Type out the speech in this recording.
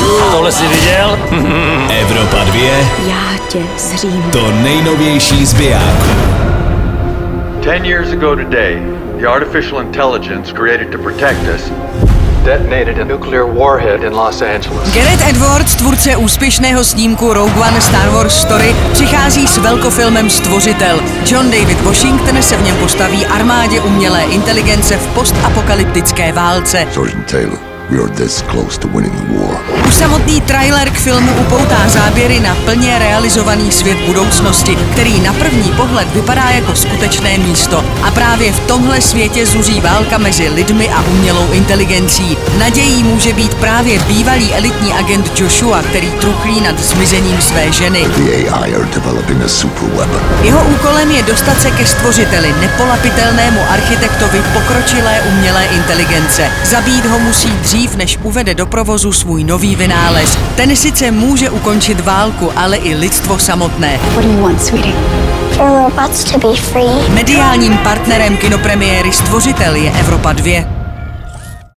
Tohle jsi viděl? Evropa 2. Já tě zřím. To nejnovější z bijáků. 10 years ago today, the artificial intelligence created to protect us detonated a nuclear warhead in Los Angeles. Gareth Edwards, tvůrce úspěšného snímku Rogue One Star Wars Story, přichází s velkofilmem Stvořitel. John David Washington se v něm postaví armádě umělé inteligence v postapokalyptické válce. Sergeant Taylor, we are this close to winning the war. Už samotný trailer k filmu upoutá záběry na plně realizovaný svět budoucnosti, který na první pohled vypadá jako skutečné místo. A právě v tomhle světě zuří válka mezi lidmi a umělou inteligencí. Nadějí může být právě bývalý elitní agent Joshua, který truchlí nad zmizením své ženy. The AI are developing a super weapon. Jeho úkolem je dostat se ke stvořiteli, nepolapitelnému architektovi pokročilé umělé inteligence. Zabít ho musí dřív, než uvede do provozu svůj nový vynález. Ten sice může ukončit válku, ale i lidstvo samotné. What do you want, sweetie? For robots to be free. Mediálním partnerem kinopremiéry Stvořitel je Evropa 2.